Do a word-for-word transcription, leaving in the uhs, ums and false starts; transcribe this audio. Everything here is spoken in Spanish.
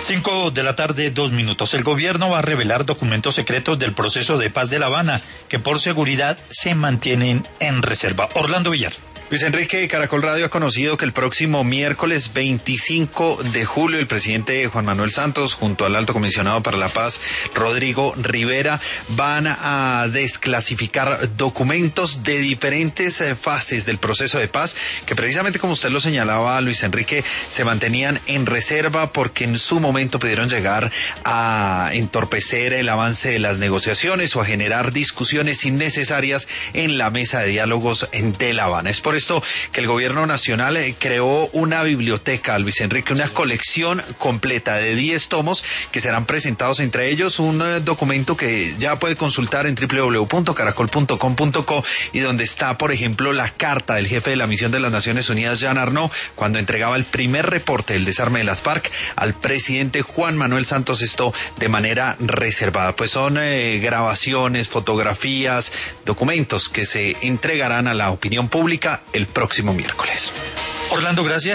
Cinco de la tarde, dos minutos. El gobierno va a revelar documentos secretos del proceso de paz de La Habana, que por seguridad se mantienen en reserva. Orlando Villar. Luis Enrique, Caracol Radio ha conocido que el próximo miércoles veinticinco de julio el presidente Juan Manuel Santos junto al alto comisionado para la paz Rodrigo Rivera van a desclasificar documentos de diferentes fases del proceso de paz que precisamente como usted lo señalaba, Luis Enrique, se mantenían en reserva porque en su momento pudieron llegar a entorpecer el avance de las negociaciones o a generar discusiones innecesarias en la mesa de diálogos de La Habana. Es por esto que el gobierno nacional creó una biblioteca, Luis Enrique, una colección completa de diez tomos que serán presentados, entre ellos un documento que ya puede consultar en doble u doble u doble u punto caracol punto com punto co y donde está, por ejemplo, la carta del jefe de la misión de las Naciones Unidas, Jean Arnaud, cuando entregaba el primer reporte del desarme de las FARC al presidente Juan Manuel Santos, esto de manera reservada. Pues son eh, grabaciones, fotografías, documentos que se entregarán a la opinión pública el próximo miércoles. Orlando, gracias.